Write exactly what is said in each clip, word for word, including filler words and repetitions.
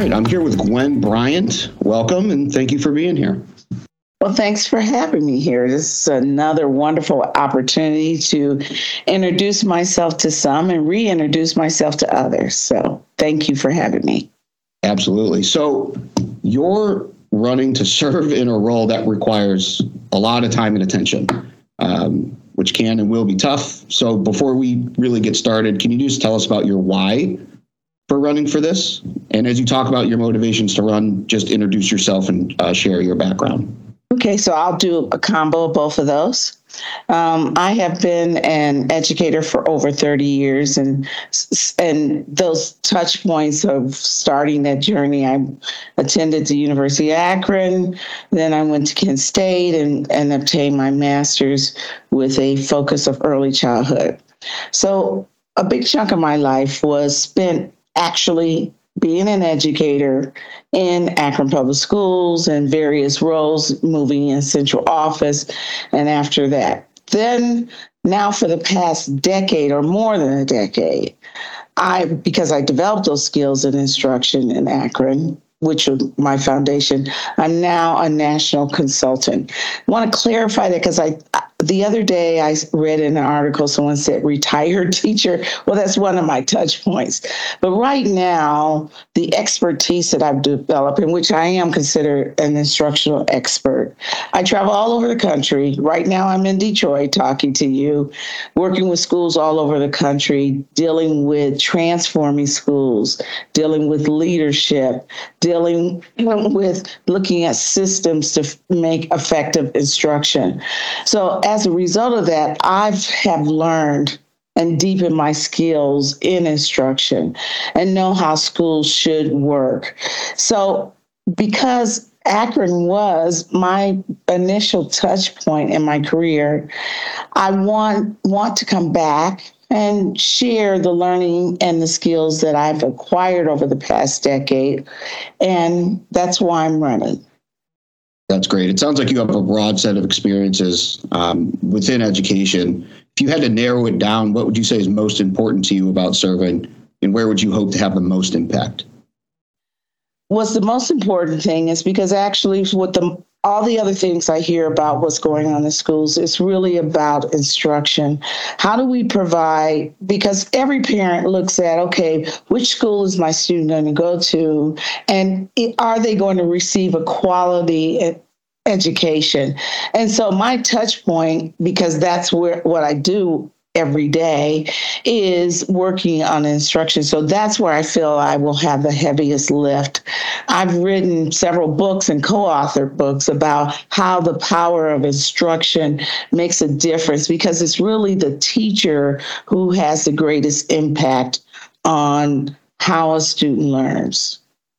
right, I'm here with Gwen Bryant. Welcome, and thank you for being here. Well, thanks for having me here. This is another wonderful opportunity to introduce myself to some and reintroduce myself to others. So thank you for having me. Absolutely. So you're running to serve in a role that requires a lot of time and attention, um, which can and will be tough. So before we really get started, can you just tell us about your why for running for this? And as you talk about your motivations to run, just introduce yourself and uh, share your background. Okay, so I'll do a combo of both of those. Um, I have been an educator for over thirty years, and and those touch points of starting that journey, I attended the University of Akron, then I went to Kent State and, and obtained my master's with a focus of early childhood. So a big chunk of my life was spent actually being an educator in Akron Public Schools and various roles, moving in central office. And after that, then now for the past decade or more than a decade, I, because I developed those skills in instruction in Akron, which was my foundation, I'm now a national consultant. I want to clarify that because I, the other day I read in an article, someone said retired teacher. Well, that's one of my touch points. But right now, the expertise that I've developed, in which I am considered an instructional expert, I travel all over the country. Right now, I'm in Detroit talking to you, working with schools all over the country, dealing with transforming schools, dealing with leadership, dealing with looking at systems to make effective instruction. So as a result of that, I have learned and deepened my skills in instruction and know how schools should work. So because Akron was my initial touch point in my career, I want, want to come back and share the learning and the skills that I've acquired over the past decade. And that's why I'm running. That's great. It sounds like you have a broad set of experiences um, within education. If you had to narrow it down, what would you say is most important to you about serving, and where would you hope to have the most impact? What's the most important thing is because actually with the all the other things I hear about what's going on in schools, it's really about instruction. How do we provide, because every parent looks at, okay, which school is my student going to go to? And it, are they going to receive a quality education? And so my touch point, because that's where what I do every day, is working on instruction. So that's where I feel I will have the heaviest lift. I've written several books and co-authored books about how the power of instruction makes a difference, because it's really the teacher who has the greatest impact on how a student learns.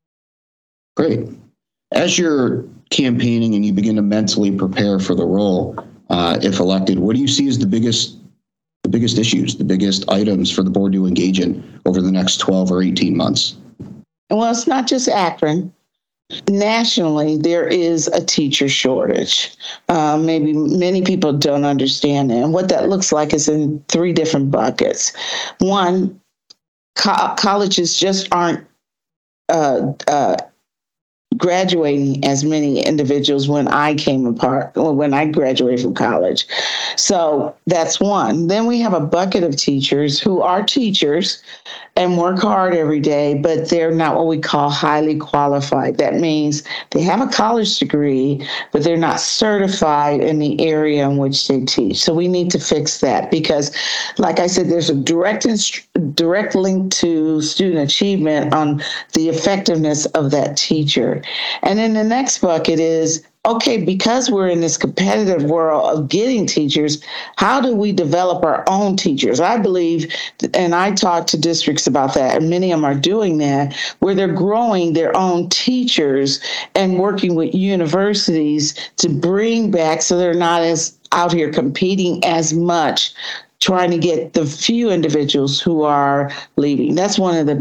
Great. As you're campaigning and you begin to mentally prepare for the role, uh, if elected, what do you see as the biggest the biggest issues, the biggest items for the board to engage in over the next twelve or eighteen months? Well, it's not just Akron. Nationally, there is a teacher shortage. Uh, maybe many people don't understand that. And what that looks like is in three different buckets. One, co- colleges just aren't uh, uh, graduating as many individuals when I came apart, or when I graduated from college. So that's one. Then we have a bucket of teachers who are teachers and work hard every day, but they're not what we call highly qualified. That means they have a college degree, but they're not certified in the area in which they teach. So we need to fix that because, like I said, there's a direct inst- direct link to student achievement on the effectiveness of that teacher. And then the next bucket is, okay, because we're in this competitive world of getting teachers, how do we develop our own teachers? I believe, and I talk to districts about that, and many of them are doing that, where they're growing their own teachers and working with universities to bring back so they're not as out here competing as much, trying to get the few individuals who are leaving. That's one of the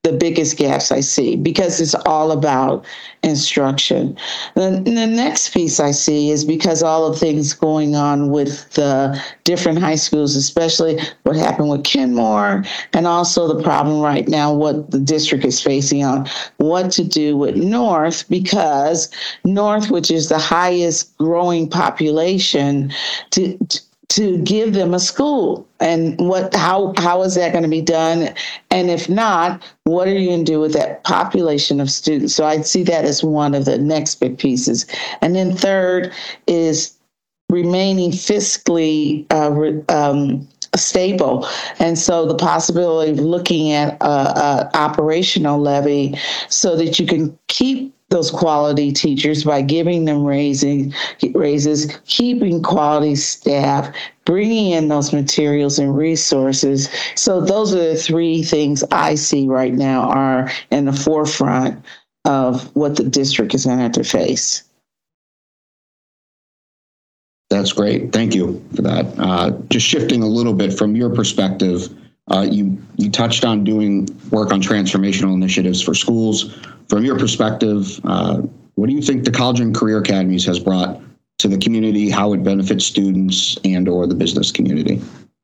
the biggest gaps I see, because it's all about instruction. The, the next piece I see is because all of things going on with the different high schools, especially what happened with Kenmore, and also the problem right now, what the district is facing on what to do with North, because North, which is the highest growing population, to, to to give them a school, and what how how is that going to be done, and if not, what are you going to do with that population of students? So I'd see that as one of the next big pieces. And then third is remaining fiscally uh, um, stable, and so the possibility of looking at a, a operational levy so that you can keep those quality teachers by giving them raising raises, keeping quality staff, bringing in those materials and resources. So those are the three things I see right now are in the forefront of what the district is going to have to face. That's great. Thank you for that. Uh, just shifting a little bit from your perspective, uh, you you touched on doing work on transformational initiatives for schools. From your perspective, uh, what do you think the College and Career Academies has brought to the community, how it benefits students and or the business community?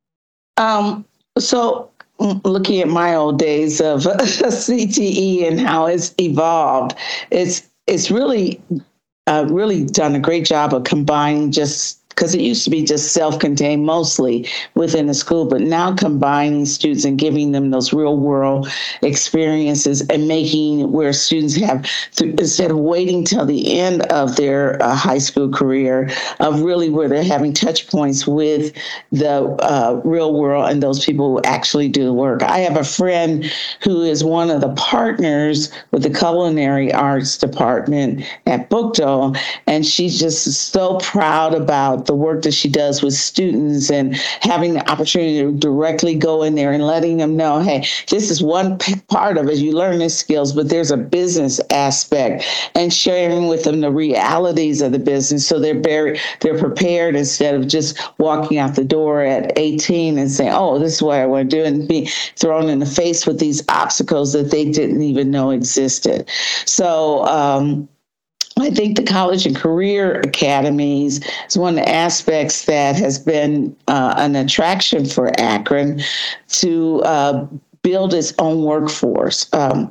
Um, so looking at my old days of C T E and how it's evolved, it's it's really, uh, really done a great job of combining, just because it used to be just self-contained mostly within the school, but now combining students and giving them those real world experiences and making where students have, instead of waiting till the end of their uh, high school career, of really where they're having touch points with the uh, real world and those people who actually do the work. I have a friend who is one of the partners with the Culinary Arts Department at Bookdole, and she's just so proud about the work that she does with students and having the opportunity to directly go in there and letting them know, hey, this is one p- part of it. You learn the skills, but there's a business aspect, and sharing with them the realities of the business so they're very, they're prepared instead of just walking out the door at eighteen and saying, oh, this is what I want to do, and be thrown in the face with these obstacles that they didn't even know existed. So, um, I think the College and Career Academies is one of the aspects that has been uh, an attraction for Akron to uh, build its own workforce. Um,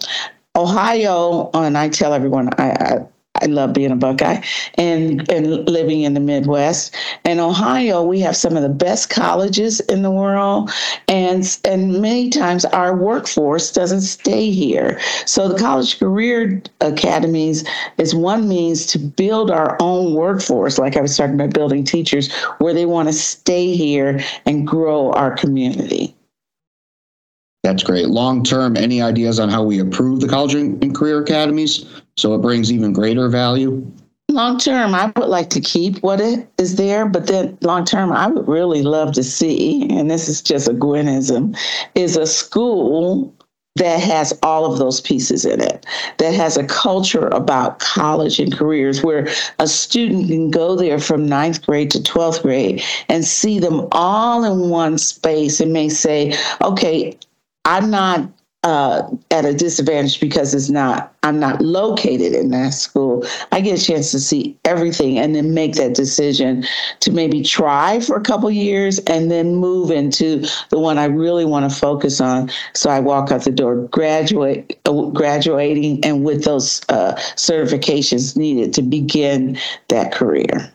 Ohio, and I tell everyone, I, I I love being a Buckeye and, and living in the Midwest. In Ohio, we have some of the best colleges in the world, and, and many times our workforce doesn't stay here. So the College Career Academies is one means to build our own workforce, like I was talking about building teachers, where they want to stay here and grow our community. That's great. Long term, any ideas on how we improve the College and Career Academies so it brings even greater value? Long term, I would like to keep what it is there, but then long term, I would really love to see, and this is just a Gwenism, is a school that has all of those pieces in it, that has a culture about college and careers where a student can go there from ninth grade to twelfth grade and see them all in one space and may say, okay, I'm not uh, at a disadvantage because it's not, I'm not located in that school. I get a chance to see everything and then make that decision to maybe try for a couple years and then move into the one I really want to focus on. So I walk out the door, graduate, uh, graduating, and with those uh, certifications needed to begin that career.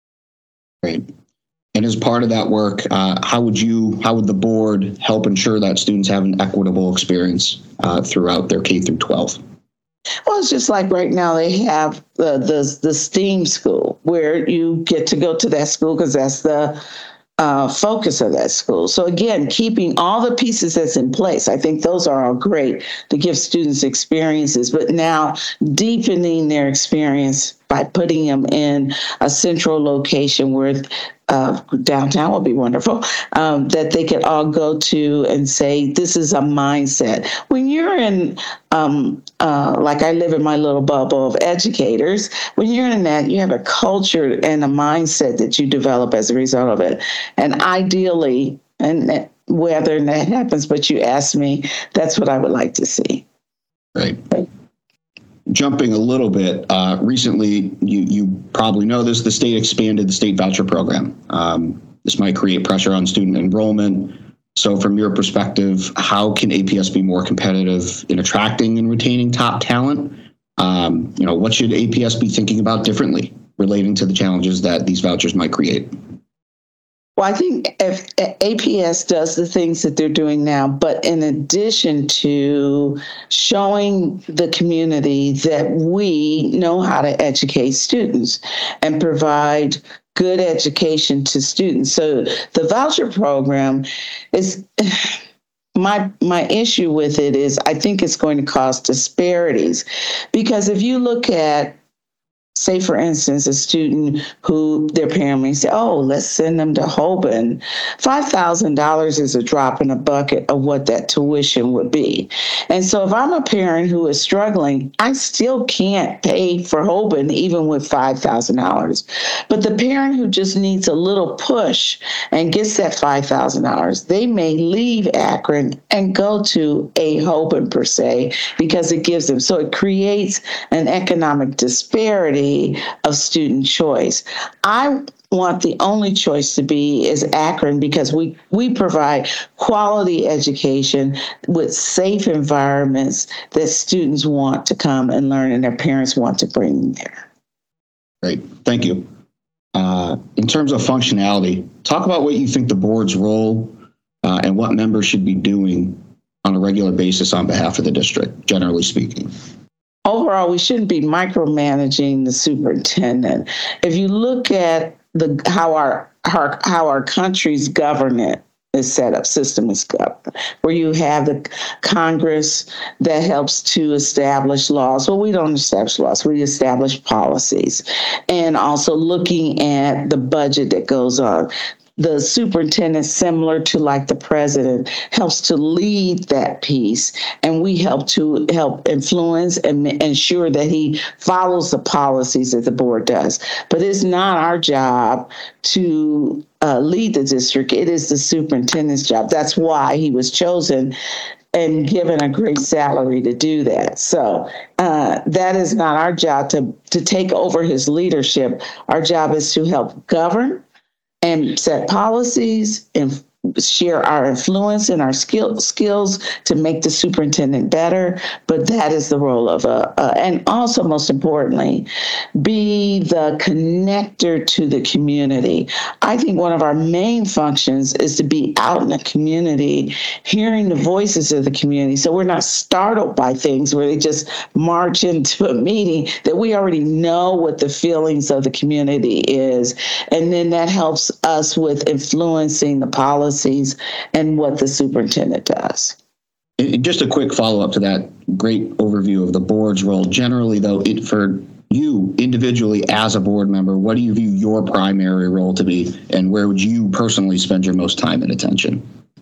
Great. And as part of that work, uh, how would you, how would the board help ensure that students have an equitable experience uh, throughout their K through twelve? Well, it's just like right now they have the the, the STEAM school where you get to go to that school because that's the uh, focus of that school. So again, keeping all the pieces that's in place, I think those are all great to give students experiences, but now deepening their experience by putting them in a central location where uh, downtown would be wonderful, um, that they could all go to and say, this is a mindset. When you're in, um, uh, like I live in my little bubble of educators, when you're in that, you have a culture and a mindset that you develop as a result of it. And ideally, and whether that happens, but you asked me, that's what I would like to see. Right. Jumping a little bit, uh, recently, you, you probably know this, the state expanded the state voucher program. Um, this might create pressure on student enrollment. So from your perspective, how can A P S be more competitive in attracting and retaining top talent? Um, you know, what should A P S be thinking about differently relating to the challenges that these vouchers might create? Well, I think if A P S does the things that they're doing now, but in addition to showing the community that we know how to educate students and provide good education to students. So the voucher program is, my my issue with it is I think it's going to cause disparities, because if you look at, say, for instance, a student who their parent may say, oh, let's send them to Hoban. five thousand dollars is a drop in a bucket of what that tuition would be. And so if I'm a parent who is struggling, I still can't pay for Hoban even with five thousand dollars. But the parent who just needs a little push and gets that five thousand dollars, they may leave Akron and go to a Hoban per se, because it gives them. So it creates an economic disparity of student choice. I want the only choice to be is Akron, because we, we provide quality education with safe environments that students want to come and learn and their parents want to bring them there. Great. Thank you. Uh, in terms of functionality, talk about what you think the board's role uh, and what members should be doing on a regular basis on behalf of the district, generally speaking. Overall, we shouldn't be micromanaging the superintendent. If you look at the how our, our how our country's government is set up, system is governed, where you have the Congress that helps to establish laws. Well, we don't establish laws, we establish policies. And also looking at the budget that goes on. The superintendent, similar to like the president, helps to lead that piece, and we help to help influence and ensure that he follows the policies that the board does. But it's not our job to uh, lead the district. It is the superintendent's job. That's why he was chosen and given a great salary to do that. So uh, that is not our job to, to take over his leadership. Our job is to help govern and set policies and share our influence and our skill, skills to make the superintendent better. But that is the role of a, uh, and also most importantly, be the connector to the community. I think one of our main functions is to be out in the community, hearing the voices of the community. So we're not startled by things where they just march into a meeting, that we already know what the feelings of the community is. And then that helps us with influencing the policy and what the superintendent does. Just a quick follow-up to that great overview of the board's role. Generally, though, it, for you individually as a board member, what do you view your primary role to be, and where would you personally spend your most time and attention?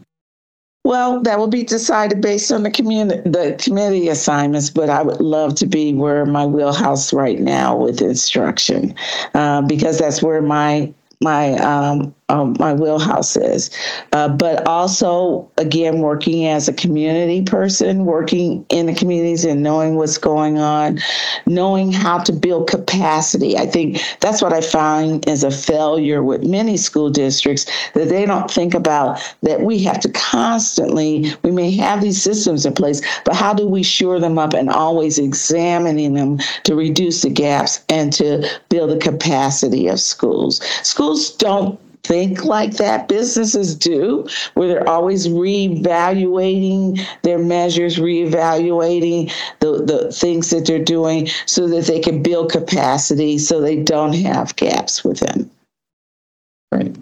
Well, that will be decided based on the community, the committee assignments, but I would love to be where my wheelhouse right now with instruction, uh, because that's where my my um, um, my wheelhouse is. Uh, but also, again, working as a community person, working in the communities and knowing what's going on, knowing how to build capacity. I think that's what I find is a failure with many school districts, that they don't think about that we have to constantly, we may have these systems in place, but how do we shore them up and always examining them to reduce the gaps and to build the capacity of schools. Schools don't think like that. Businesses do, where they're always reevaluating their measures, reevaluating the, the things that they're doing so that they can build capacity so they don't have gaps within. Right.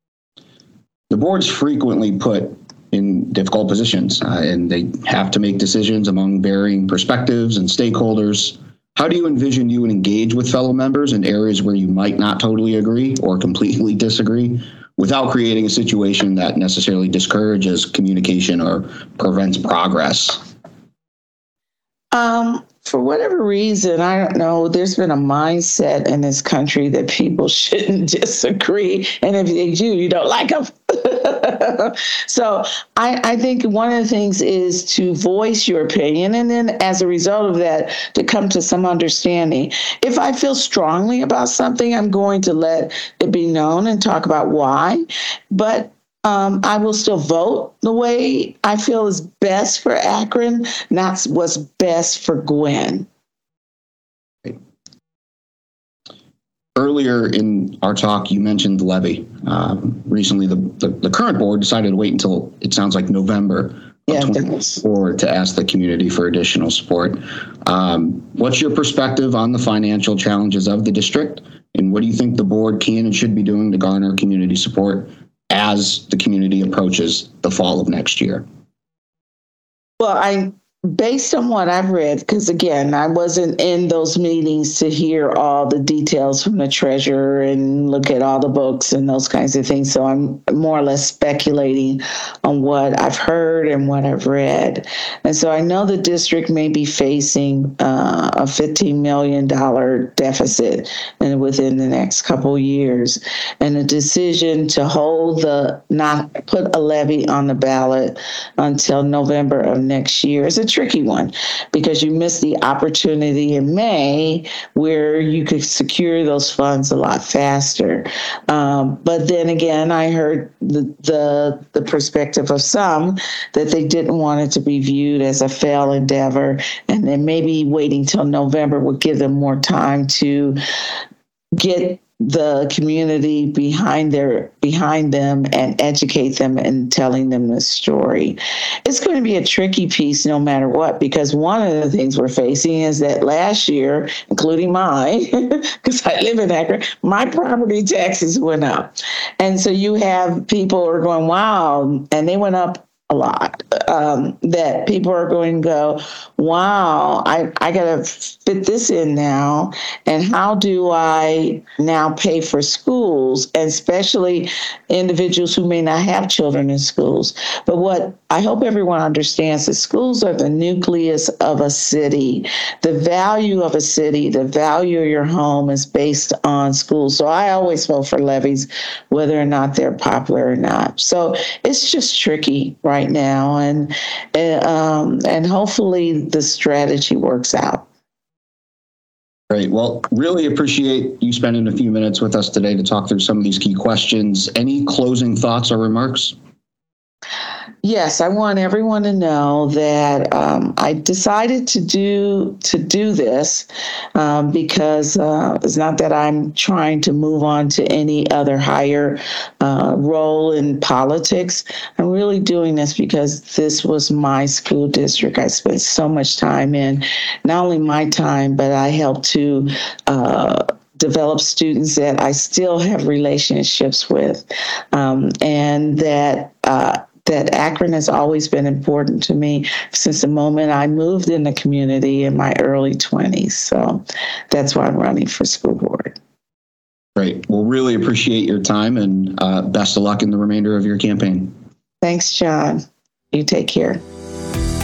The board's frequently put in difficult positions, uh, and they have to make decisions among varying perspectives and stakeholders. How do you envision you would engage with fellow members in areas where you might not totally agree or completely disagree, without creating a situation that necessarily discourages communication or prevents progress? Um, for whatever reason, I don't know, there's been a mindset in this country that people shouldn't disagree. And if they do, you don't like them. So I, I think one of the things is to voice your opinion. And then as a result of that, to come to some understanding. If I feel strongly about something, I'm going to let it be known and talk about why. But Um, I will still vote the way I feel is best for Akron, not what's best for Gwen. Earlier in our talk, you mentioned the levy. Um, recently, the, the, the current board decided to wait until it sounds like November of Yeah, twenty-four to ask the community for additional support. Um, what's your perspective on the financial challenges of the district? And what do you think the board can and should be doing to garner community support as the community approaches the fall of next year? Well, I, based on what I've read, because again, I wasn't in those meetings to hear all the details from the treasurer and look at all the books and those kinds of things. So I'm more or less speculating on what I've heard and what I've read. And so I know the district may be facing uh, a fifteen million dollars deficit and within the next couple of years. And a decision to hold the, not put a levy on the ballot until November of next year is a tricky one, because you miss the opportunity in May where you could secure those funds a lot faster. Um, but then again, I heard the, the the perspective of some that they didn't want it to be viewed as a failed endeavor, and then maybe waiting till November would give them more time to get the community behind their behind them and educate them and telling them the story. It's going to be a tricky piece no matter what, because one of the things we're facing is that last year, including mine, because I live in Akron, my property taxes went up. And so you have people who are going, wow, and they went up a lot, um, that people are going to go, wow, I, I got to fit this in now. And how do I now pay for schools, and especially individuals who may not have children in schools? But what I hope everyone understands is schools are the nucleus of a city. The value of a city, the value of your home is based on schools. So I always vote for levies, whether or not they're popular or not. So it's just tricky right now, and and, um, and hopefully the strategy works out. Great. Well, really appreciate you spending a few minutes with us today to talk through some of these key questions. Any closing thoughts or remarks? Yes, I want everyone to know that um, I decided to do to do this um, because uh, it's not that I'm trying to move on to any other higher uh, role in politics. I'm really doing this because this was my school district. I spent so much time in, not only my time, but I helped to uh, develop students that I still have relationships with, um, and that uh, that Akron has always been important to me since the moment I moved in the community in my early twenties. So that's why I'm running for school board. Great. Well, really appreciate your time, and uh, best of luck in the remainder of your campaign. Thanks, John. You take care.